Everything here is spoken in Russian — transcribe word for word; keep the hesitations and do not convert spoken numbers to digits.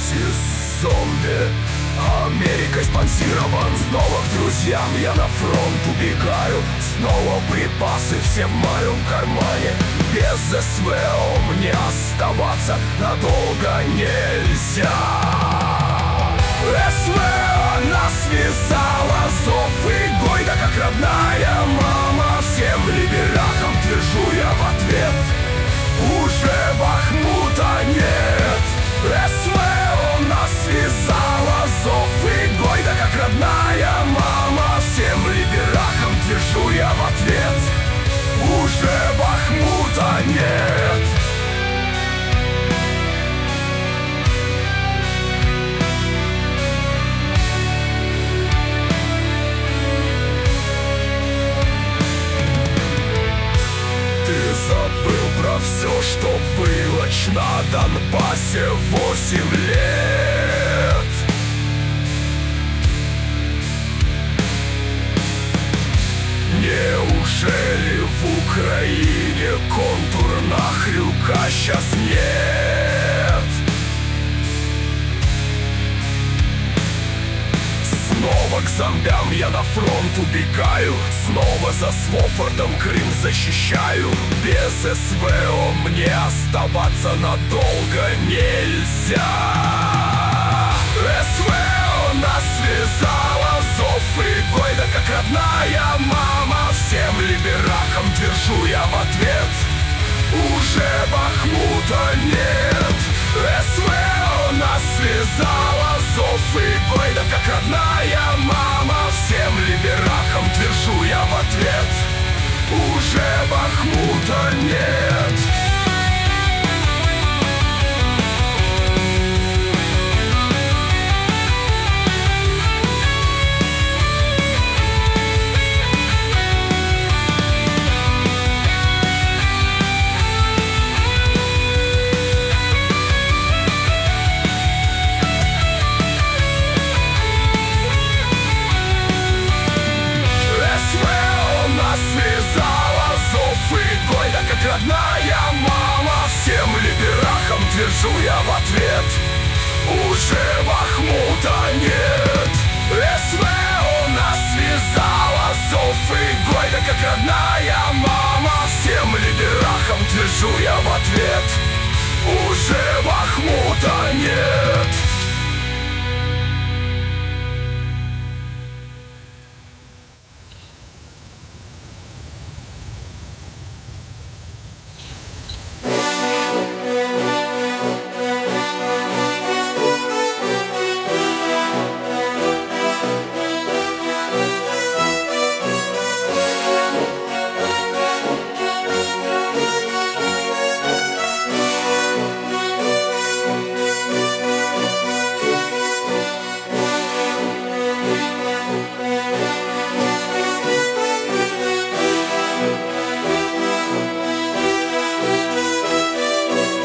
апокалипсис зомби. Америкой спонсирован. Снова к друзьям я на фронт убегаю. Снова припасы все в моем кармане. Без СВО мне оставаться надолго нельзя. СВО нас связала, зов и Гойда как родная мама. Всем либерахам твержу я в ответ: уже Бахмута нет. СВО нас связала, зов и Гойда как родная мама. Всем либерахам твержу я в ответ: уже Бахмута нет. Забыл про все, что было на Донбассе восемь лет. Неужели в Украине контурна хрюка сейчас нет? Снова к зомбям я на фронт убегаю. Снова за Свофордом Крым защищаю. Без СВО мне оставаться надолго нельзя. СВО нас связала, зов и Гойда как родная мама. Всем либерахам твержу я в ответ: уже Бахмута нет. СВО нас связала, зов и Гойда как родная мама. Всем либерахам твержу я в ответ: уже Бахмута нет. Родная мама, всем либерахам твержу я в ответ: уже Бахмута нет. СВО нас связала, зов и Гойда как родная мама. Всем либерахам твержу я в ответ: уже Бахмута нет.